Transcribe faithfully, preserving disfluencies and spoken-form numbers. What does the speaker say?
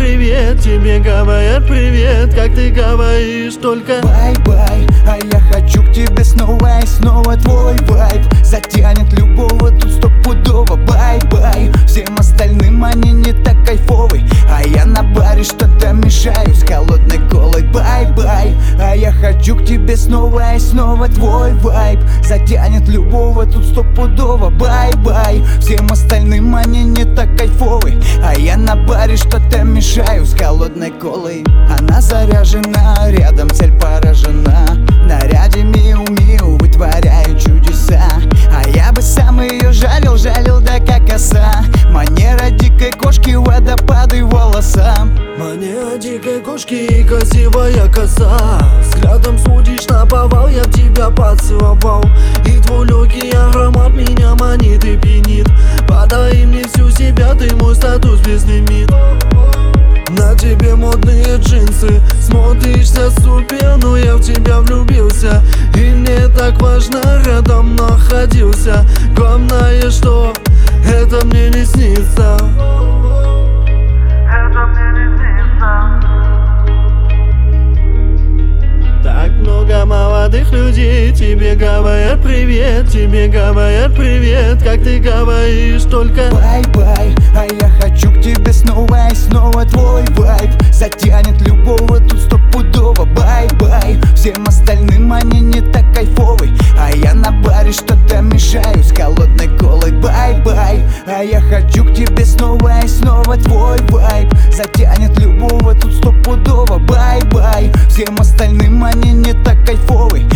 привет, тебе говорят привет, как ты говоришь только бай-бай. А я хочу к тебе снова и снова, твой вайб затянет любого тут стопудово. Бай-бай, всем остальным они не так кайфовый, а я на баре что-то мешаю с холодной колой. Бай-бай, а я хочу к тебе снова и снова, твой вайб затянет любого тут стопудово. Бай-бай, всем остальным они не так кайфовый, а я на баре что-то мешаю с холодной колой. Она заряжена, рядом цель поражена, в наряде миу-миу вытворяю чудеса. А я бы сам ее жалил, жалил да как оса. Манера дикой кошки, водопады волосам. Манера дикой кошки и красивая коса. Взглядом судишь наповал, я в тебя поцеловал. И твой легкий аромат меня манит и пьянит. Подай мне всю себя, ты мой статус безлимит. На тебе модные джинсы, смотришься супер, но я в тебя влюбился. И мне так важно рядом находился. Главное, что это мне не снится. Это мне не снится. Так много молодых людей тебе говорят привет, тебе говорят привет, как ты говоришь только бай-бай. А я хочу к тебе снова и снова, твой вайб затянет любого тут стопудово. Бай-бай, всем остальным они не так кайфовый, а я на баре что-то мешаю с холодной колой. Бай-бай, а я хочу к тебе снова и снова, твой вайб затянет любого тут стопудово. Бай-бай, всем остальным они не так кайфовый,